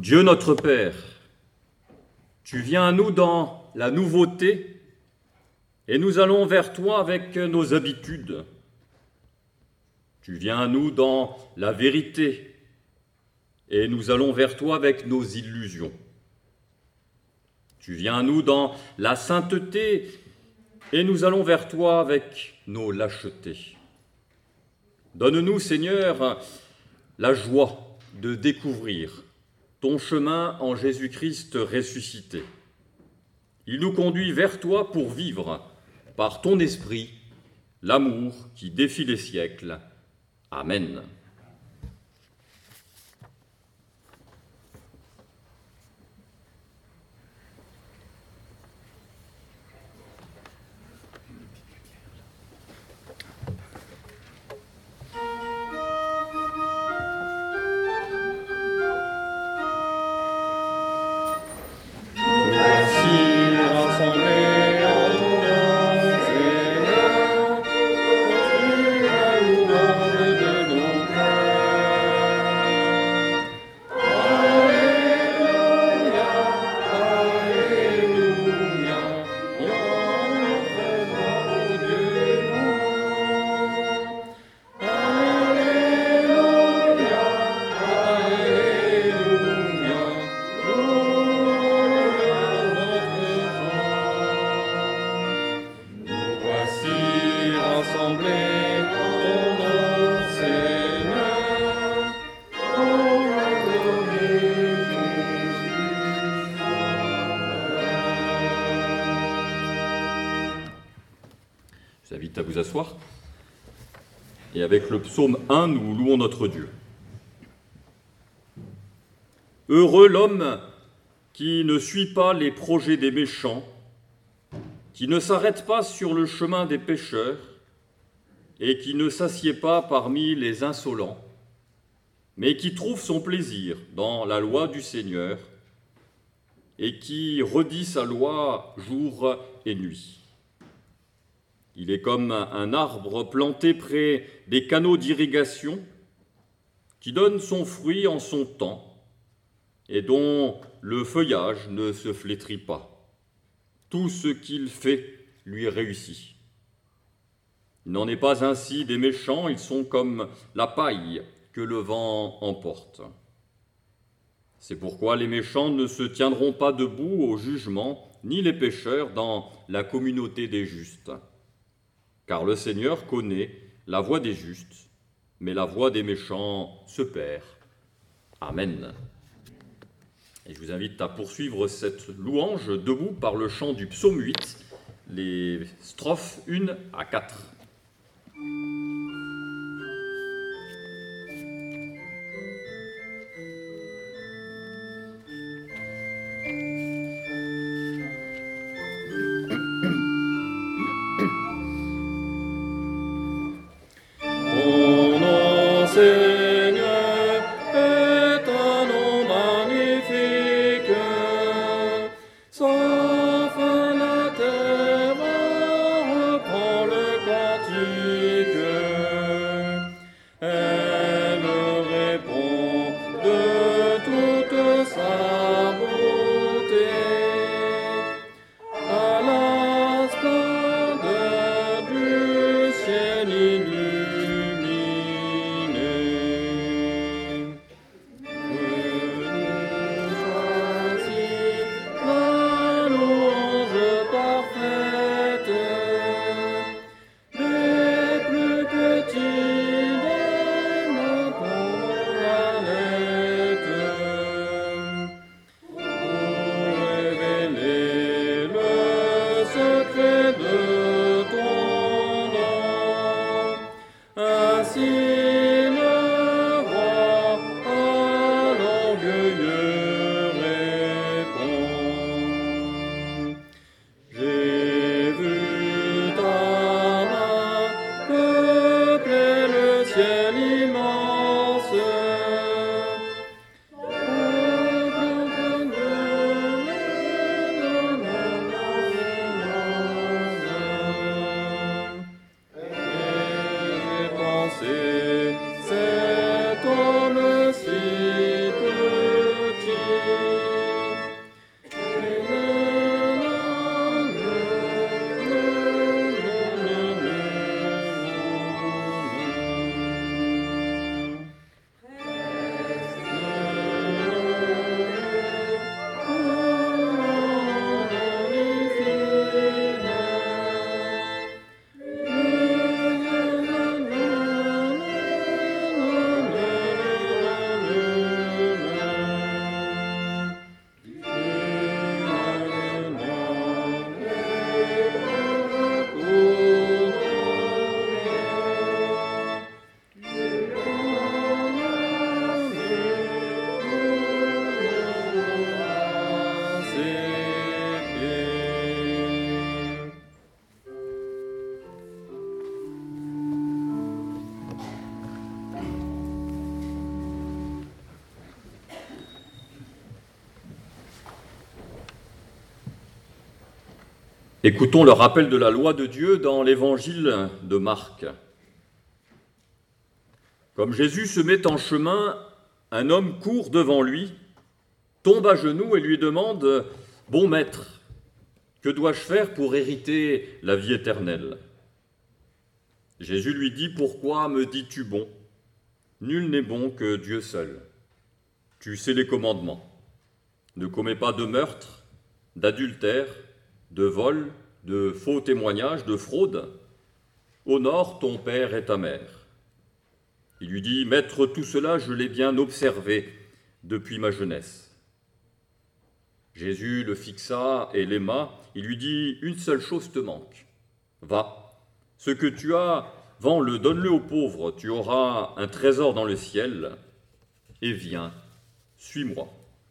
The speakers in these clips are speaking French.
Dieu notre Père, tu viens à nous dans la nouveauté et nous allons vers toi avec nos habitudes. Tu viens à nous dans la vérité et nous allons vers toi avec nos illusions. Tu viens à nous dans la sainteté et nous allons vers toi avec nos lâchetés. Donne-nous, Seigneur, la joie de découvrir ton chemin en Jésus-Christ ressuscité. Il nous conduit vers toi pour vivre, par ton esprit, l'amour qui défie les siècles. Amen. Je vous invite à vous asseoir. Et avec le psaume 1, nous louons notre Dieu. Heureux l'homme qui ne suit pas les projets des méchants, qui ne s'arrête pas sur le chemin des pécheurs et qui ne s'assied pas parmi les insolents, mais qui trouve son plaisir dans la loi du Seigneur et qui redit sa loi jour et nuit. Il est comme un arbre planté près des canaux d'irrigation qui donne son fruit en son temps et dont le feuillage ne se flétrit pas. Tout ce qu'il fait lui réussit. Il n'en est pas ainsi des méchants, ils sont comme la paille que le vent emporte. C'est pourquoi les méchants ne se tiendront pas debout au jugement, ni les pécheurs dans la communauté des justes. Car le Seigneur connaît la voie des justes, mais la voie des méchants se perd. Amen. Et je vous invite à poursuivre cette louange debout par le chant du psaume 8, les strophes 1 à 4. Sans fin la terre reprend le cantique. Écoutons le rappel de la loi de Dieu dans l'évangile de Marc. Comme Jésus se met en chemin, un homme court devant lui, tombe à genoux et lui demande « Bon maître, que dois-je faire pour hériter la vie éternelle ?» Jésus lui dit « Pourquoi me dis-tu bon ? Nul n'est bon que Dieu seul. Tu sais les commandements. Ne commets pas de meurtre, d'adultère, de vol, de faux témoignages, de fraude. Honore ton père et ta mère. » Il lui dit « Maître, tout cela, je l'ai bien observé depuis ma jeunesse. » Jésus le fixa et l'aima. Il lui dit « Une seule chose te manque. Va, ce que tu as, vends-le, donne-le aux pauvres, tu auras un trésor dans le ciel, et viens, suis-moi. »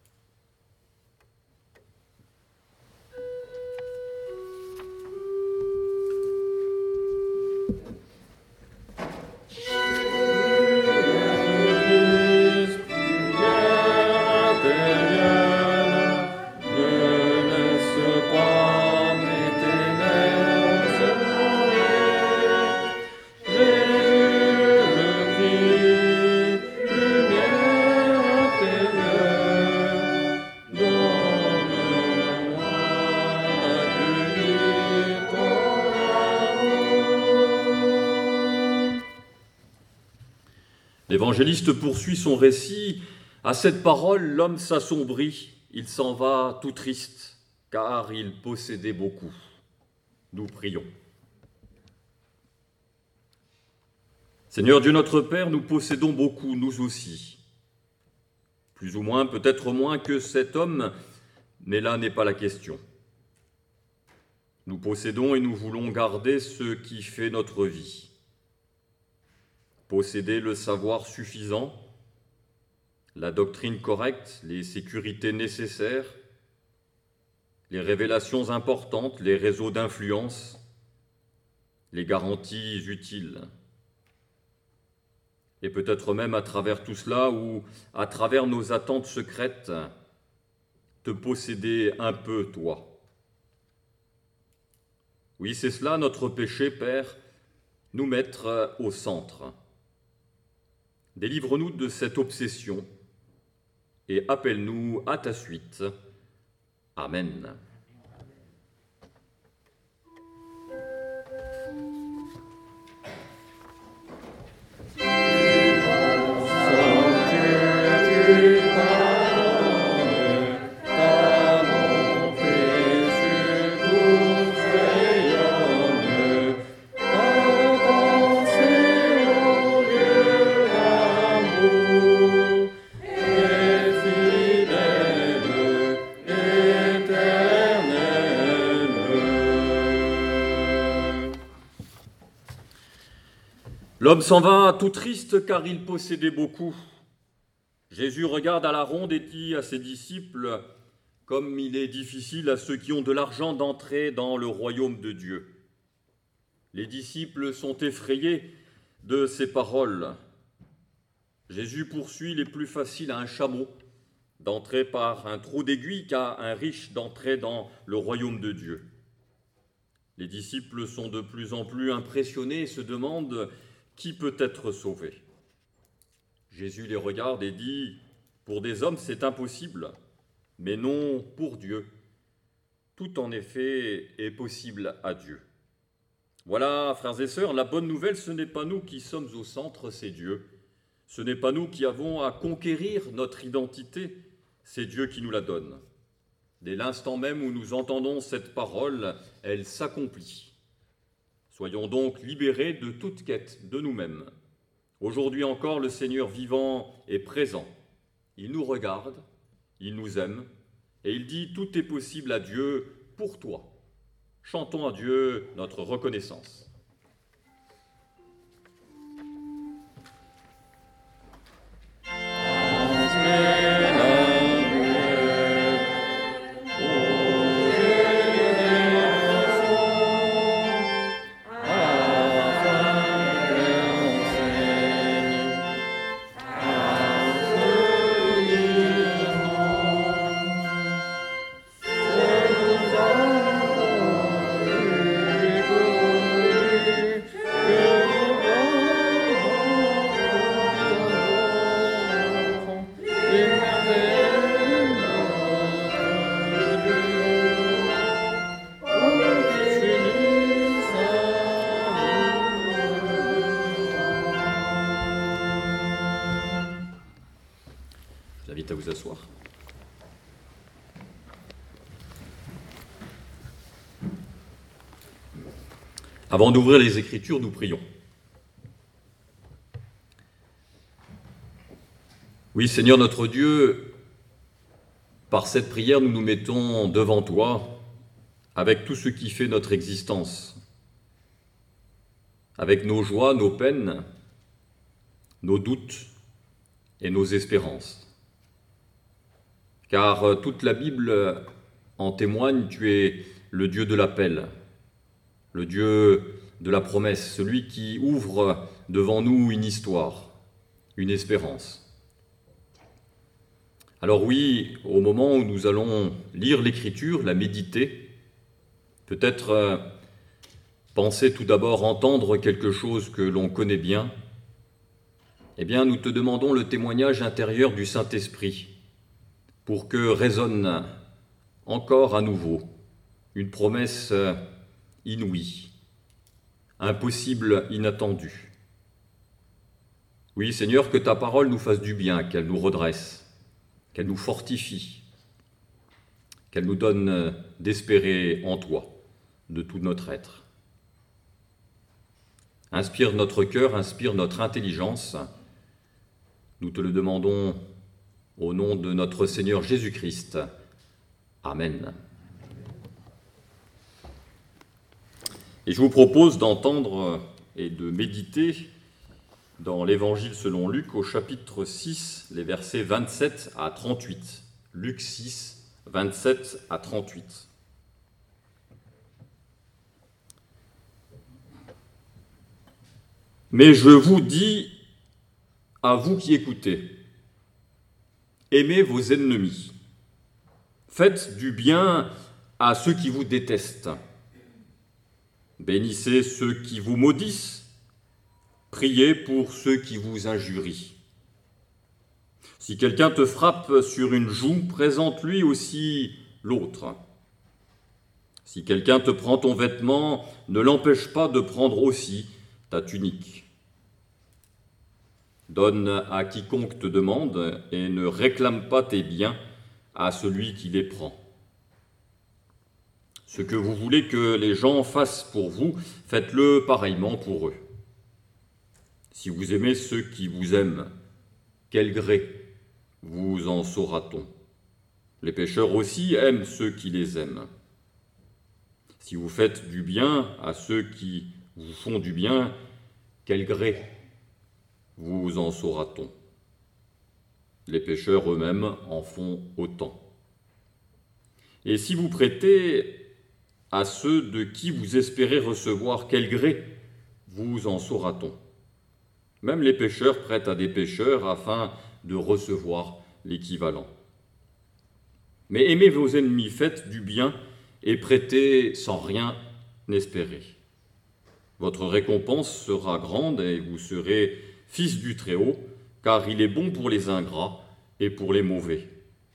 L'évangéliste poursuit son récit. À cette parole, l'homme s'assombrit, il s'en va tout triste, car il possédait beaucoup. Nous prions. Seigneur Dieu notre Père, nous possédons beaucoup, nous aussi. Plus ou moins, peut-être moins que cet homme, mais là n'est pas la question. Nous possédons et nous voulons garder ce qui fait notre vie. Posséder le savoir suffisant, la doctrine correcte, les sécurités nécessaires, les révélations importantes, les réseaux d'influence, les garanties utiles. Et peut-être même à travers tout cela, ou à travers nos attentes secrètes, te posséder un peu, toi. Oui, c'est cela notre péché, Père, nous mettre au centre. Délivre-nous de cette obsession et appelle-nous à ta suite. Amen. L'homme s'en va tout triste car il possédait beaucoup. Jésus regarde à la ronde et dit à ses disciples « Comme il est difficile à ceux qui ont de l'argent d'entrer dans le royaume de Dieu. » Les disciples sont effrayés de ces paroles. Jésus poursuit « Il est plus facile à un chameau d'entrer par un trou d'aiguille qu'à un riche d'entrer dans le royaume de Dieu. » Les disciples sont de plus en plus impressionnés et se demandent « Qui peut être sauvé ?» Jésus les regarde et dit « Pour des hommes, c'est impossible, mais non pour Dieu. Tout en effet est possible à Dieu. » Voilà, frères et sœurs, la bonne nouvelle, ce n'est pas nous qui sommes au centre, c'est Dieu. Ce n'est pas nous qui avons à conquérir notre identité, c'est Dieu qui nous la donne. Dès l'instant même où nous entendons cette parole, elle s'accomplit. Soyons donc libérés de toute quête de nous-mêmes. Aujourd'hui encore, le Seigneur vivant est présent. Il nous regarde, il nous aime, et il dit « Tout est possible à Dieu pour toi ». Chantons à Dieu notre reconnaissance. vous asseoir. Avant d'ouvrir les Écritures, nous prions. Oui, Seigneur notre Dieu, par cette prière, nous nous mettons devant toi avec tout ce qui fait notre existence, avec nos joies, nos peines, nos doutes et nos espérances. Car toute la Bible en témoigne, tu es le Dieu de l'appel, le Dieu de la promesse, celui qui ouvre devant nous une histoire, une espérance. Alors oui, au moment où nous allons lire l'Écriture, la méditer, peut-être penser tout d'abord entendre quelque chose que l'on connaît bien, eh bien nous te demandons le témoignage intérieur du Saint-Esprit pour que résonne encore à nouveau une promesse inouïe, impossible, inattendue. Oui, Seigneur, que ta parole nous fasse du bien, qu'elle nous redresse, qu'elle nous fortifie, qu'elle nous donne d'espérer en toi, de tout notre être. Inspire notre cœur, inspire notre intelligence. Nous te le demandons au nom de notre Seigneur Jésus-Christ. Amen. Et je vous propose d'entendre et de méditer dans l'Évangile selon Luc au chapitre 6, les versets 27 à 38. Luc 6, 27 à 38. Mais je vous dis, à vous qui écoutez, aimez vos ennemis, faites du bien à ceux qui vous détestent, bénissez ceux qui vous maudissent, priez pour ceux qui vous injurient. Si quelqu'un te frappe sur une joue, présente-lui aussi l'autre. Si quelqu'un te prend ton vêtement, ne l'empêche pas de prendre aussi ta tunique. Donne à quiconque te demande et ne réclame pas tes biens à celui qui les prend. Ce que vous voulez que les gens fassent pour vous, faites-le pareillement pour eux. Si vous aimez ceux qui vous aiment, quel gré vous en saura-t-on? Les pécheurs aussi aiment ceux qui les aiment. Si vous faites du bien à ceux qui vous font du bien, quel gré vous en saura-t-on? Les pécheurs eux-mêmes en font autant. Et si vous prêtez à ceux de qui vous espérez recevoir, quel gré vous en saura-t-on? Même les pécheurs prêtent à des pécheurs afin de recevoir l'équivalent. Mais aimez vos ennemis, faites du bien et prêtez sans rien espérer. Votre récompense sera grande et vous serez fils du Très-Haut, car il est bon pour les ingrats et pour les mauvais.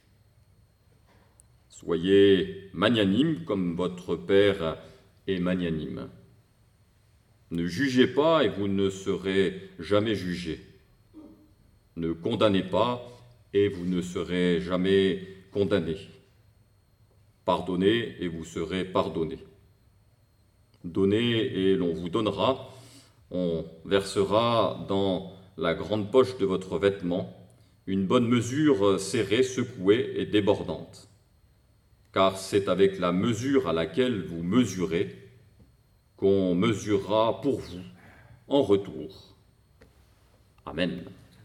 Soyez magnanimes comme votre Père est magnanime. Ne jugez pas et vous ne serez jamais jugés. Ne condamnez pas et vous ne serez jamais condamnés. Pardonnez et vous serez pardonnés. Donnez et l'on vous donnera. On versera dans la grande poche de votre vêtement une bonne mesure serrée, secouée et débordante. Car c'est avec la mesure à laquelle vous mesurez qu'on mesurera pour vous en retour. Amen.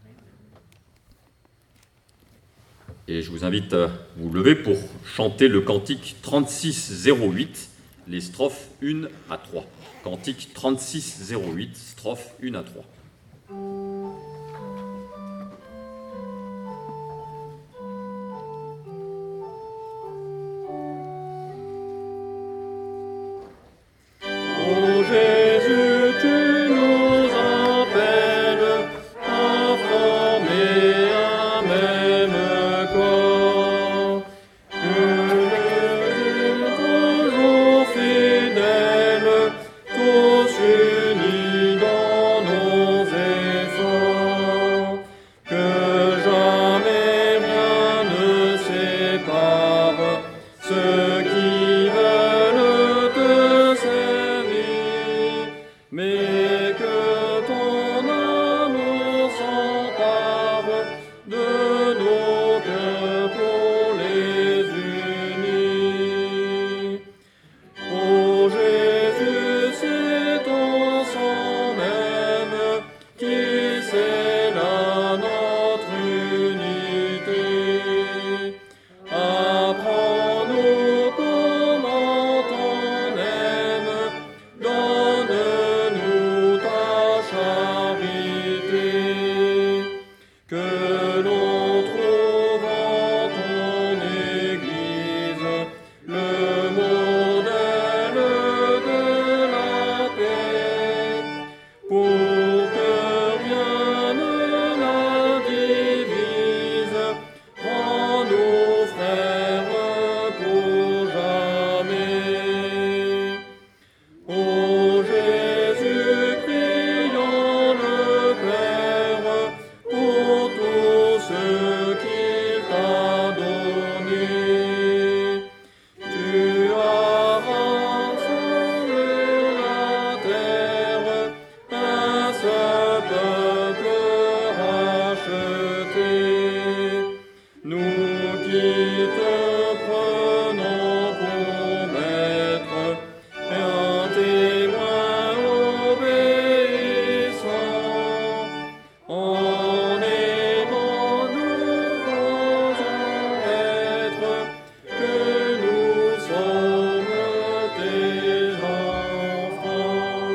Et je vous invite à vous lever pour chanter le cantique 3608, les strophes 1 à 3. Cantique 3608, strophes 1 à 3. Tous unis dans nos efforts. ceux qui veulent te servir, mais que ton amour s'empare de nos cœurs pour les unir. Ô Jésus, c'est ton sang même qui scelle à notre unité. Apprends-nous comment on aime, donne-nous ta charité, que l'on trouve en ton Église le modèle de la paix, pour que rien ne la divise, rends-nous frères pour jamais. Ô Jésus, prions le Père pour tous ceux qu'il t'a donnés. Tu as rassemblé la terre, un seul peuple racheté. Nous qui te prenons pour maître, et un témoin obéissant, en aimant nous faisons être que nous sommes tes enfants.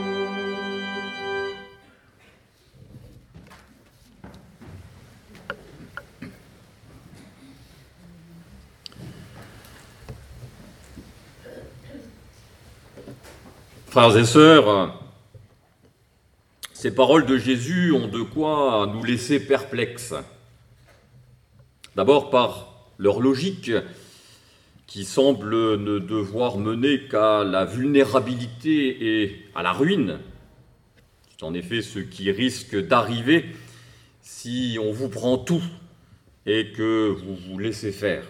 Frères et sœurs, ces paroles de Jésus ont de quoi nous laisser perplexes. D'abord par leur logique, qui semble ne devoir mener qu'à la vulnérabilité et à la ruine. C'est en effet ce qui risque d'arriver si on vous prend tout et que vous vous laissez faire.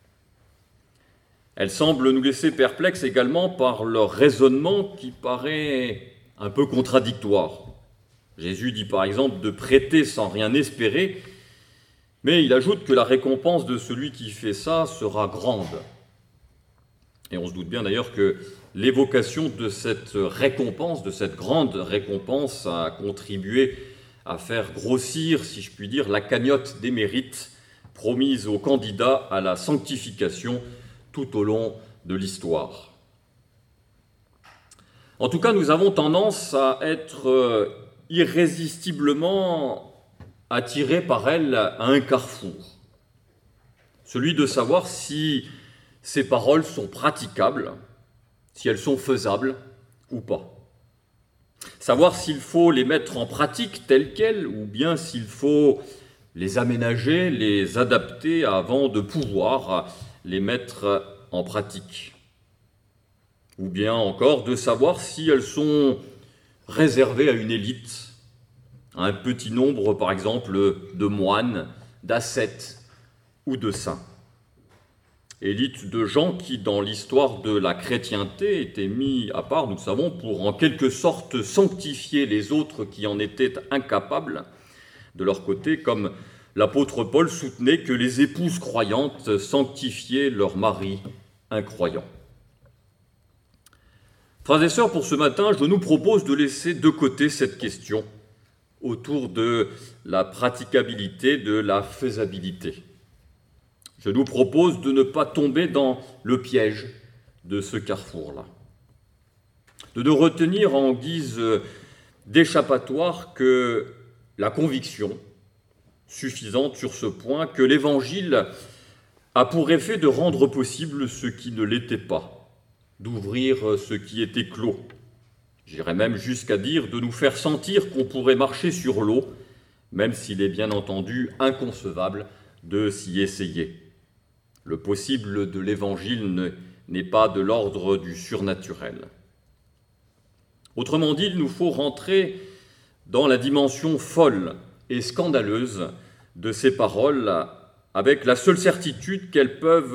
Elle semble nous laisser perplexes également par leur raisonnement qui paraît un peu contradictoire. Jésus dit par exemple de prêter sans rien espérer, mais il ajoute que la récompense de celui qui fait ça sera grande. Et on se doute bien d'ailleurs que l'évocation de cette récompense, de cette grande récompense, a contribué à faire grossir, si je puis dire, la cagnotte des mérites promise aux candidats à la sanctification tout au long de l'histoire. En tout cas, nous avons tendance à être irrésistiblement attirés par elle à un carrefour, celui de savoir si ces paroles sont praticables, si elles sont faisables ou pas. Savoir s'il faut les mettre en pratique telles quelles ou bien s'il faut les aménager, les adapter avant de pouvoir les mettre en pratique. Ou bien encore de savoir si elles sont réservées à une élite, à un petit nombre par exemple de moines, d'ascètes ou de saints. Élite de gens qui dans l'histoire de la chrétienté étaient mis à part, nous le savons, pour en quelque sorte sanctifier les autres qui en étaient incapables. De leur côté, comme l'apôtre Paul soutenait que les épouses croyantes sanctifiaient leurs maris incroyants. Frères et sœurs, pour ce matin, je nous propose de laisser de côté cette question autour de la praticabilité, de la faisabilité. Je nous propose de ne pas tomber dans le piège de ce carrefour-là, de ne retenir en guise d'échappatoire que la conviction suffisante sur ce point que l'Évangile a pour effet de rendre possible ce qui ne l'était pas, d'ouvrir ce qui était clos. J'irais même jusqu'à dire de nous faire sentir qu'on pourrait marcher sur l'eau, même s'il est bien entendu inconcevable de s'y essayer. Le possible de l'Évangile n'est pas de l'ordre du surnaturel. Autrement dit, il nous faut rentrer dans la dimension folle et scandaleuse de ces paroles, avec la seule certitude qu'elles peuvent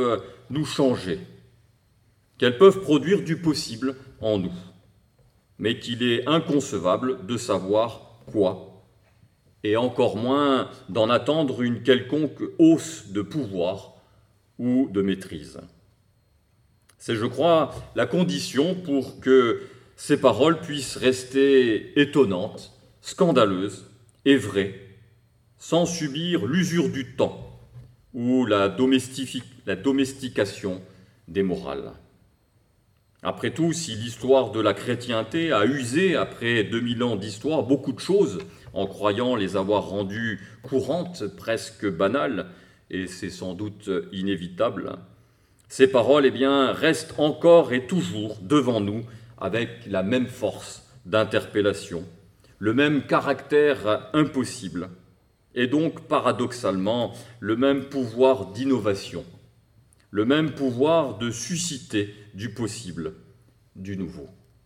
nous changer, qu'elles peuvent produire du possible en nous, mais qu'il est inconcevable de savoir quoi, et encore moins d'en attendre une quelconque hausse de pouvoir ou de maîtrise. C'est, je crois, la condition pour que ces paroles puissent rester étonnantes, scandaleuses et vraies, sans subir l'usure du temps ou la domestication des morales. Après tout, si l'histoire de la chrétienté a usé, après 2000 ans d'histoire, beaucoup de choses, en croyant les avoir rendues courantes, presque banales, et c'est sans doute inévitable, ces paroles, restent encore et toujours devant nous avec la même force d'interpellation, le même caractère impossible, et donc paradoxalement le même pouvoir d'innovation, le même pouvoir de susciter du possible, du nouveau.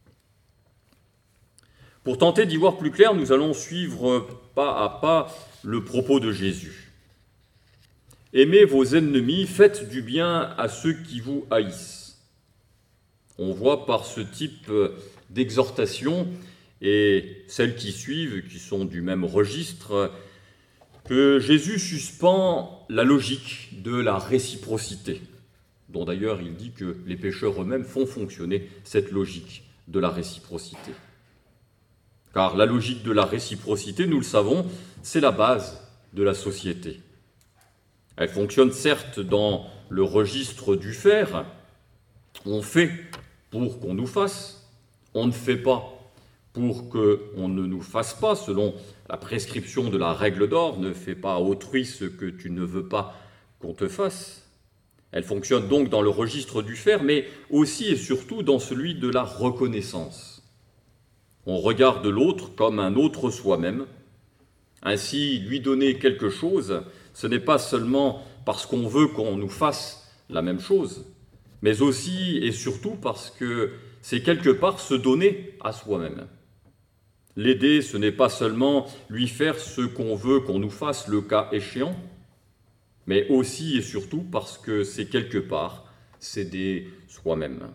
Pour tenter d'y voir plus clair, nous allons suivre pas à pas le propos de Jésus. Aimez vos ennemis, faites du bien à ceux qui vous haïssent. On voit par ce type d'exhortation et celles qui suivent, qui sont du même registre, que Jésus suspend la logique de la réciprocité, dont d'ailleurs il dit que les pécheurs eux-mêmes font fonctionner cette logique de la réciprocité. Car la logique de la réciprocité, nous le savons, c'est la base de la société. Elle fonctionne certes dans le registre du faire. On fait pour qu'on nous fasse, on ne fait pas pour qu'on ne nous fasse pas, selon la prescription de la règle d'or, ne fais pas à autrui ce que tu ne veux pas qu'on te fasse. Elle fonctionne donc dans le registre du faire, mais aussi et surtout dans celui de la reconnaissance. On regarde l'autre comme un autre soi-même. Ainsi, lui donner quelque chose, ce n'est pas seulement parce qu'on veut qu'on nous fasse la même chose, mais aussi et surtout parce que c'est quelque part se donner à soi-même. L'aider, ce n'est pas seulement lui faire ce qu'on veut qu'on nous fasse le cas échéant, mais aussi et surtout parce que c'est quelque part s'aider soi-même.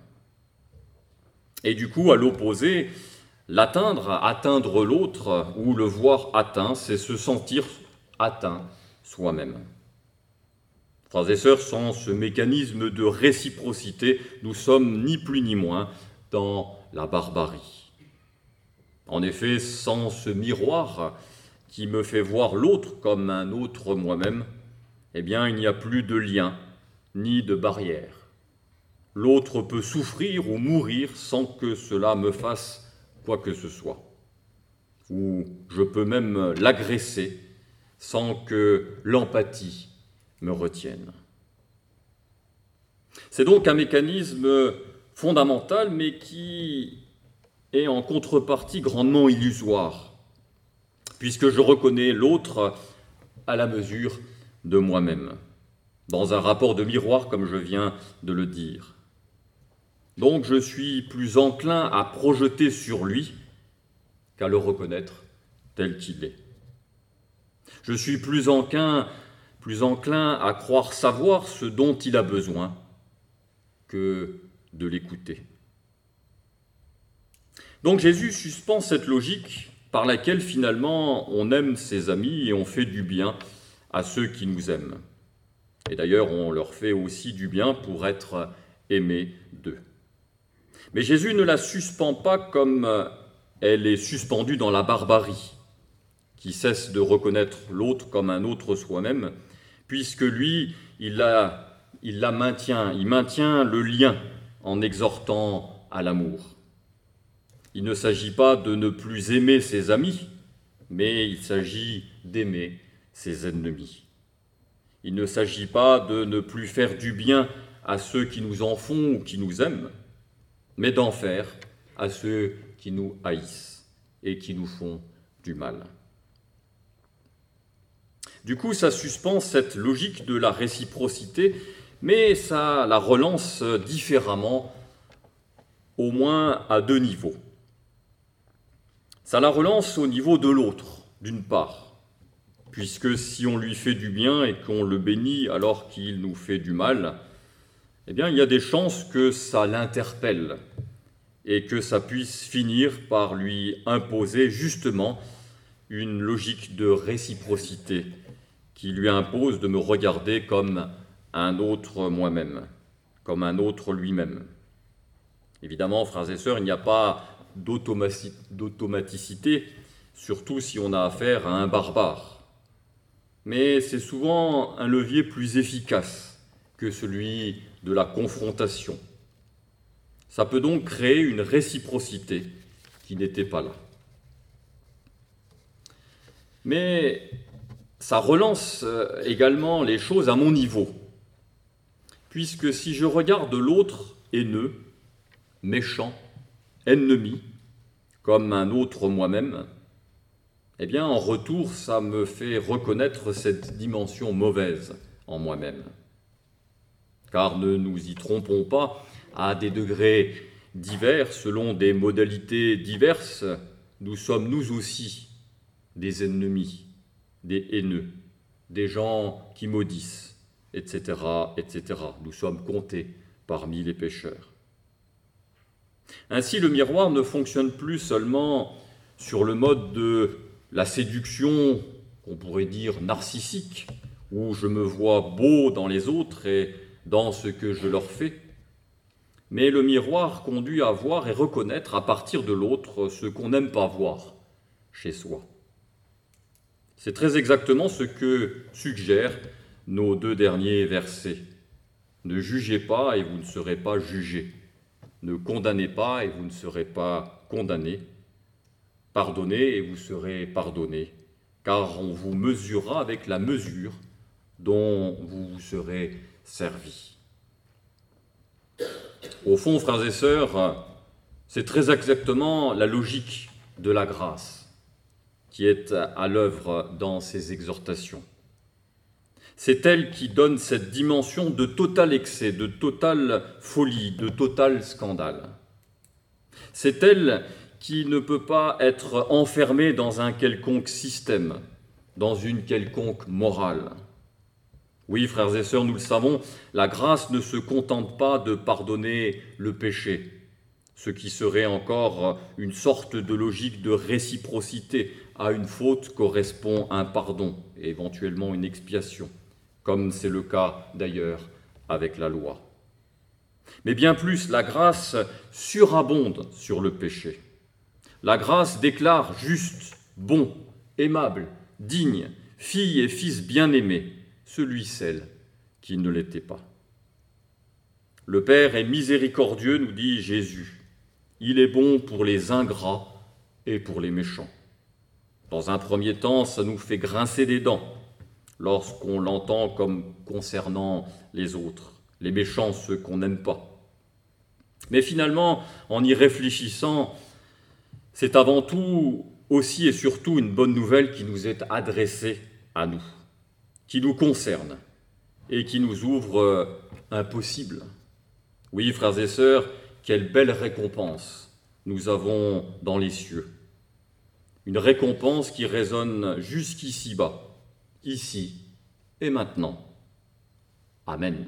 Et du coup, à l'opposé, atteindre l'autre ou le voir atteint, c'est se sentir atteint soi-même. Frères et sœurs, sans ce mécanisme de réciprocité, nous sommes ni plus ni moins dans la barbarie. En effet, sans ce miroir qui me fait voir l'autre comme un autre moi-même, il n'y a plus de lien ni de barrière. L'autre peut souffrir ou mourir sans que cela me fasse quoi que ce soit. Ou je peux même l'agresser sans que l'empathie me retienne. C'est donc un mécanisme fondamental, mais qui est en contrepartie grandement illusoire, puisque je reconnais l'autre à la mesure de moi-même, dans un rapport de miroir comme je viens de le dire. Donc je suis plus enclin à projeter sur lui qu'à le reconnaître tel qu'il est. Je suis plus enclin à croire savoir ce dont il a besoin que de l'écouter. Donc Jésus suspend cette logique par laquelle finalement on aime ses amis et on fait du bien à ceux qui nous aiment. Et d'ailleurs, on leur fait aussi du bien pour être aimés d'eux. Mais Jésus ne la suspend pas comme elle est suspendue dans la barbarie, qui cesse de reconnaître l'autre comme un autre soi-même, puisque lui, il maintient le lien en exhortant à l'amour. Il ne s'agit pas de ne plus aimer ses amis, mais il s'agit d'aimer ses ennemis. Il ne s'agit pas de ne plus faire du bien à ceux qui nous en font ou qui nous aiment, mais d'en faire à ceux qui nous haïssent et qui nous font du mal. Du coup, ça suspend cette logique de la réciprocité, mais ça la relance différemment, au moins à deux niveaux. Ça la relance au niveau de l'autre, d'une part, puisque si on lui fait du bien et qu'on le bénit alors qu'il nous fait du mal, eh bien, il y a des chances que ça l'interpelle et que ça puisse finir par lui imposer justement une logique de réciprocité qui lui impose de me regarder comme un autre moi-même, comme un autre lui-même. Évidemment, frères et sœurs, il n'y a pas d'automaticité, surtout si on a affaire à un barbare. Mais c'est souvent un levier plus efficace que celui de la confrontation. Ça peut donc créer une réciprocité qui n'était pas là. Mais ça relance également les choses à mon niveau, puisque si je regarde l'autre haineux, méchant, ennemi, comme un autre moi-même, eh bien en retour, ça me fait reconnaître cette dimension mauvaise en moi-même. Car ne nous y trompons pas, à des degrés divers, selon des modalités diverses, nous sommes nous aussi des ennemis, des haineux, des gens qui maudissent, etc., etc. Nous sommes comptés parmi les pécheurs. Ainsi, le miroir ne fonctionne plus seulement sur le mode de la séduction, qu'on pourrait dire narcissique, où je me vois beau dans les autres et dans ce que je leur fais, mais le miroir conduit à voir et reconnaître à partir de l'autre ce qu'on n'aime pas voir chez soi. C'est très exactement ce que suggèrent nos deux derniers versets. Ne jugez pas et vous ne serez pas jugés. Ne condamnez pas et vous ne serez pas condamnés. Pardonnez et vous serez pardonnés, car on vous mesurera avec la mesure dont vous vous serez servis. Au fond, frères et sœurs, c'est très exactement la logique de la grâce qui est à l'œuvre dans ces exhortations. C'est elle qui donne cette dimension de total excès, de totale folie, de total scandale. C'est elle qui ne peut pas être enfermée dans un quelconque système, dans une quelconque morale. Oui, frères et sœurs, nous le savons, la grâce ne se contente pas de pardonner le péché, ce qui serait encore une sorte de logique de réciprocité. À une faute correspond un pardon et éventuellement une expiation, comme c'est le cas d'ailleurs avec la loi. Mais bien plus, la grâce surabonde sur le péché. La grâce déclare juste, bon, aimable, digne, fille et fils bien-aimés, celui-celle qui ne l'était pas. Le Père est miséricordieux, nous dit Jésus. Il est bon pour les ingrats et pour les méchants. Dans un premier temps, ça nous fait grincer des dents lorsqu'on l'entend comme concernant les autres, les méchants, ceux qu'on n'aime pas. Mais finalement, en y réfléchissant, c'est avant tout aussi et surtout une bonne nouvelle qui nous est adressée à nous, qui nous concerne et qui nous ouvre un possible. Oui, frères et sœurs, quelle belle récompense nous avons dans les cieux. Une récompense qui résonne jusqu'ici-bas, ici et maintenant. Amen.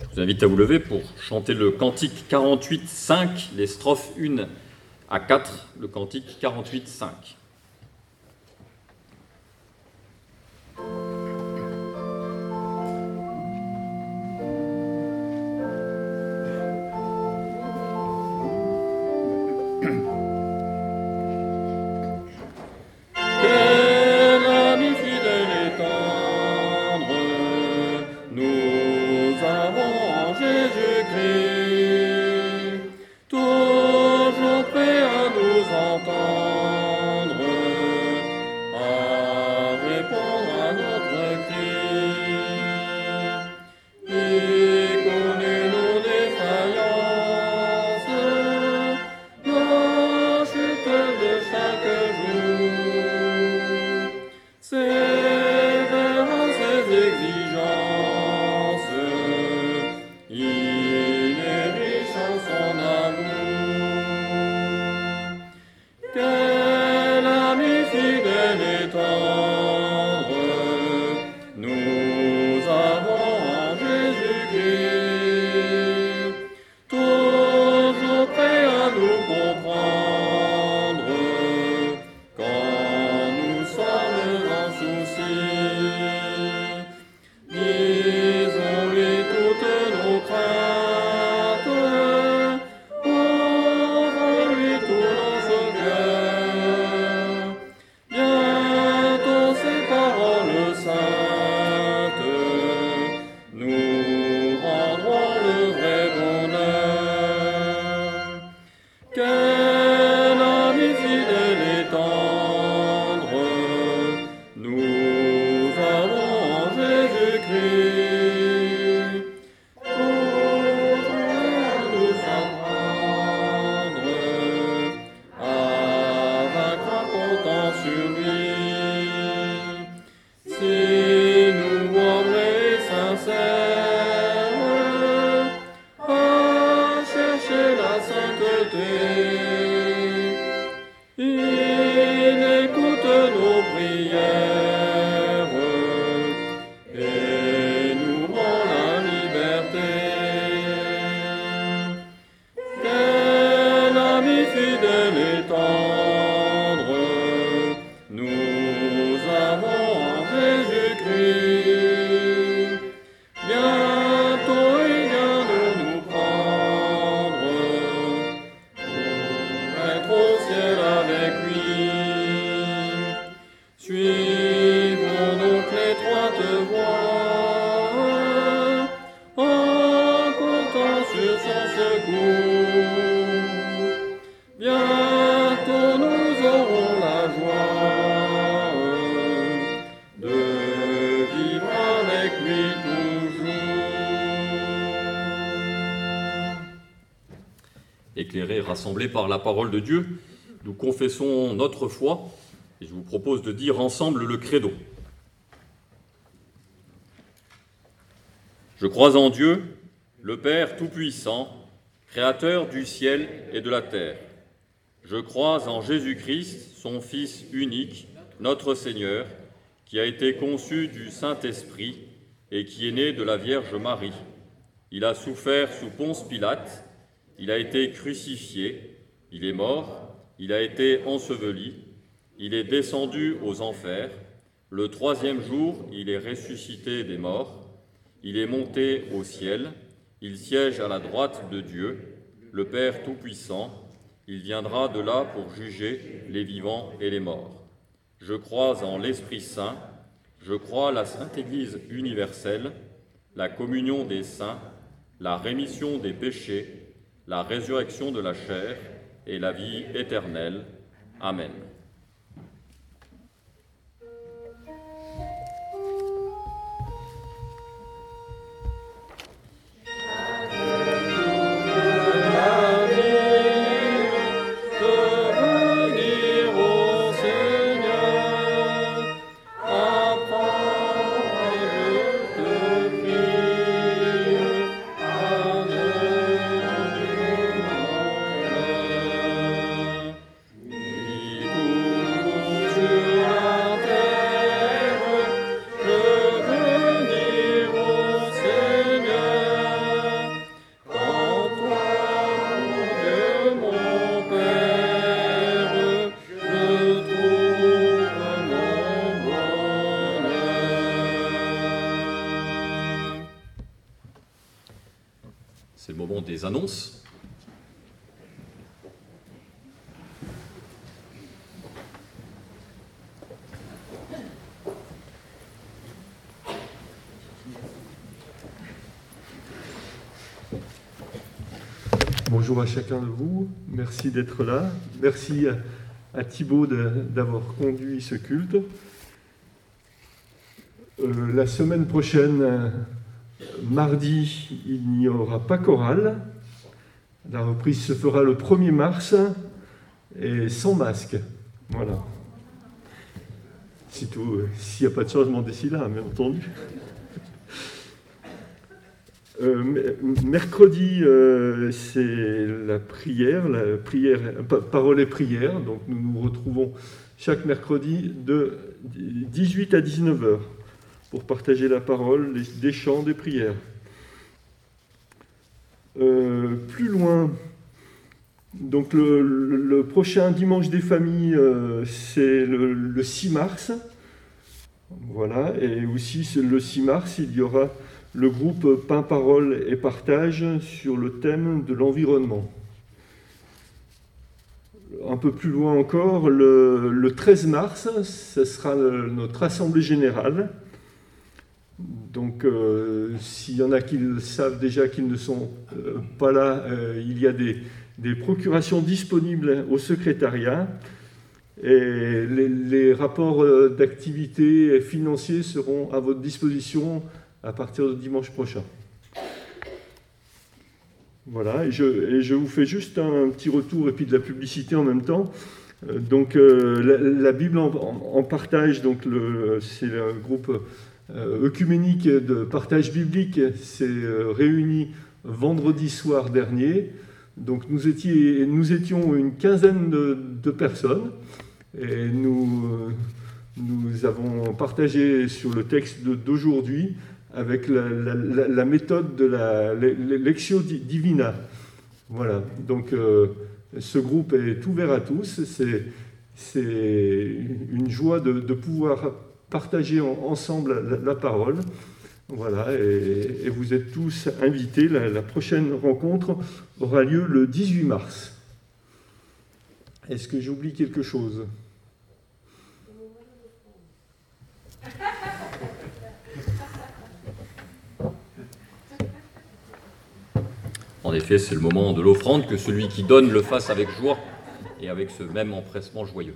Je vous invite à vous lever pour chanter le cantique 48-5, les strophes 1 à 4, le cantique 48-5. Éclairés, rassemblés par la parole de Dieu, nous confessons notre foi et je vous propose de dire ensemble le credo. Je crois en Dieu, le Père Tout-Puissant, Créateur du ciel et de la terre. Je crois en Jésus-Christ, son Fils unique, notre Seigneur, qui a été conçu du Saint-Esprit et qui est né de la Vierge Marie. Il a souffert sous Ponce Pilate, il a été crucifié, il est mort, il a été enseveli, il est descendu aux enfers, le troisième jour, il est ressuscité des morts, il est monté au ciel, il siège à la droite de Dieu, le Père Tout-Puissant, il viendra de là pour juger les vivants et les morts. Je crois en l'Esprit Saint, je crois la Sainte Église universelle, la communion des saints, la rémission des péchés, la résurrection de la chair et la vie éternelle. Amen. C'est le moment des annonces. Bonjour à chacun de vous, merci d'être là. Merci à Thibaut d'avoir conduit ce culte. La semaine prochaine, mardi, il n'y aura pas chorale. La reprise se fera le 1er mars et sans masque. Voilà. C'est tout. S'il n'y a pas de changement d'ici là, bien entendu. Mercredi, c'est la prière, parole et prière. Donc nous nous retrouvons chaque mercredi de 18 à 19 heures pour partager la parole, des chants, des prières. Plus loin, donc le prochain dimanche des familles, c'est le 6 mars. Voilà, et aussi le 6 mars, il y aura le groupe Pain, Parole et Partage sur le thème de l'environnement. Un peu plus loin encore, le 13 mars, ce sera notre assemblée générale. Donc, s'il y en a qui savent déjà qu'ils ne sont pas là, il y a des procurations disponibles au secrétariat. Et les rapports d'activité financiers seront à votre disposition à partir de dimanche prochain. Voilà, et je vous fais juste un petit retour et puis de la publicité en même temps. Donc la Bible en partage, donc c'est le groupe œcuménique de partage biblique, s'est réuni vendredi soir dernier. Donc nous étions une quinzaine de personnes et nous avons partagé sur le texte d'aujourd'hui avec la méthode de la Lectio Divina. Voilà, donc ce groupe est ouvert à tous, c'est une joie de pouvoir partager ensemble la parole. Voilà, et vous êtes tous invités. La prochaine rencontre aura lieu le 18 mars. Est-ce que j'oublie quelque chose ? En effet, c'est le moment de l'offrande, que celui qui donne le fasse avec joie et avec ce même empressement joyeux.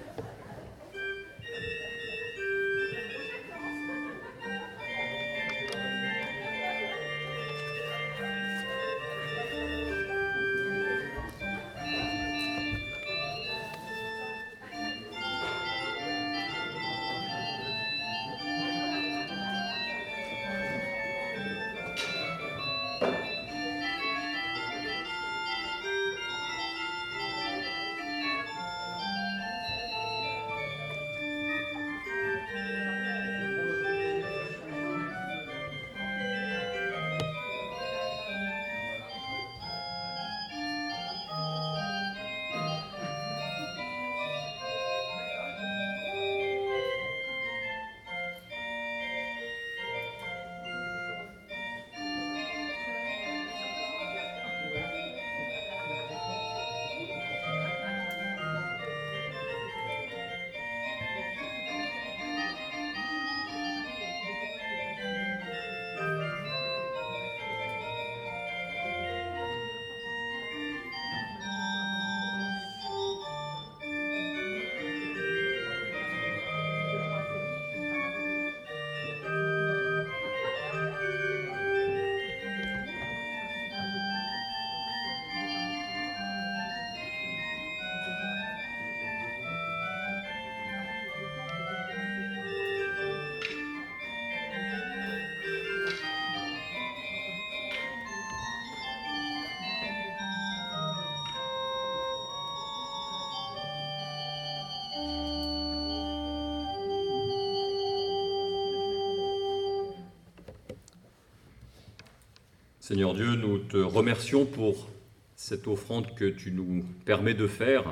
Seigneur Dieu, nous te remercions pour cette offrande que tu nous permets de faire.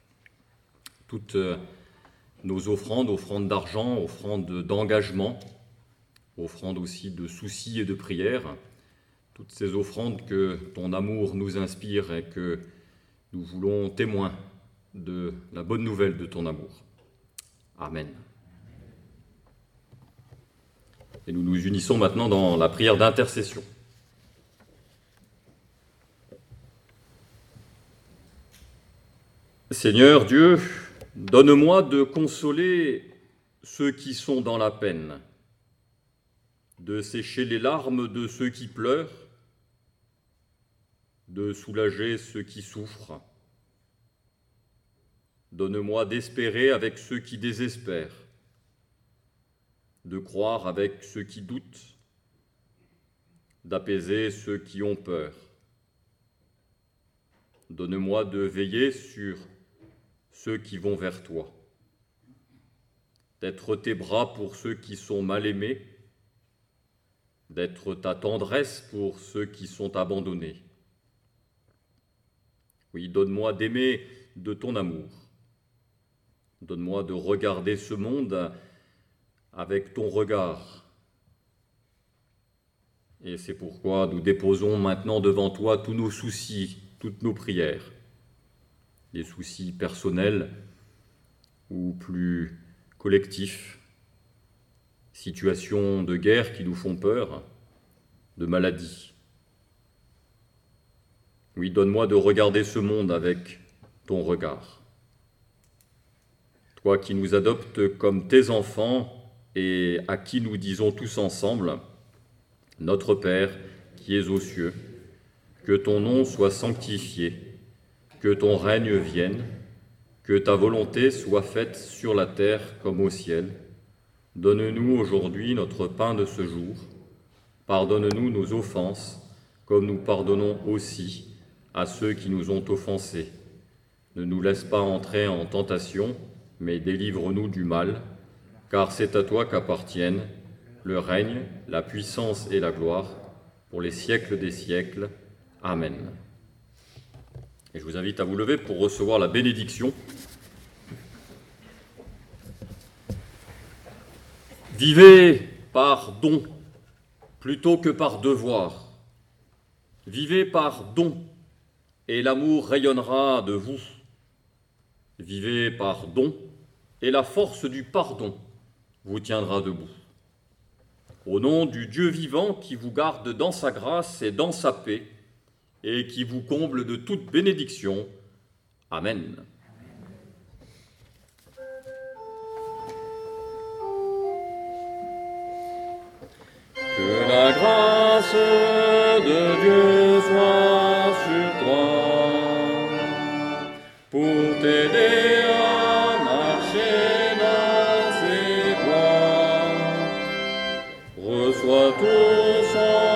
Toutes nos offrandes d'argent, offrandes d'engagement, offrandes aussi de soucis et de prières, toutes ces offrandes que ton amour nous inspire et que nous voulons témoins de la bonne nouvelle de ton amour. Amen. Et nous nous unissons maintenant dans la prière d'intercession. Seigneur Dieu, donne-moi de consoler ceux qui sont dans la peine, de sécher les larmes de ceux qui pleurent, de soulager ceux qui souffrent. Donne-moi d'espérer avec ceux qui désespèrent, de croire avec ceux qui doutent, d'apaiser ceux qui ont peur. Donne-moi de veiller sur ceux qui vont vers toi, d'être tes bras pour ceux qui sont mal aimés, d'être ta tendresse pour ceux qui sont abandonnés. Oui, donne-moi d'aimer de ton amour. Donne-moi de regarder ce monde avec ton regard. Et c'est pourquoi nous déposons maintenant devant toi tous nos soucis, toutes nos prières, des soucis personnels ou plus collectifs, situations de guerre qui nous font peur, de maladies. Oui, donne-moi de regarder ce monde avec ton regard. Toi qui nous adoptes comme tes enfants et à qui nous disons tous ensemble, Notre Père qui es aux cieux, que ton nom soit sanctifié, que ton règne vienne, que ta volonté soit faite sur la terre comme au ciel. Donne-nous aujourd'hui notre pain de ce jour. Pardonne-nous nos offenses, comme nous pardonnons aussi à ceux qui nous ont offensés. Ne nous laisse pas entrer en tentation, mais délivre-nous du mal, car c'est à toi qu'appartiennent le règne, la puissance et la gloire, pour les siècles des siècles. Amen. Et je vous invite à vous lever pour recevoir la bénédiction. Vivez par don plutôt que par devoir. Vivez par don et l'amour rayonnera de vous. Vivez par don et la force du pardon vous tiendra debout. Au nom du Dieu vivant qui vous garde dans sa grâce et dans sa paix et qui vous comble de toute bénédiction. Amen. Que la grâce de Dieu soit sur toi pour t'aider à marcher dans ses voies. Reçois tout son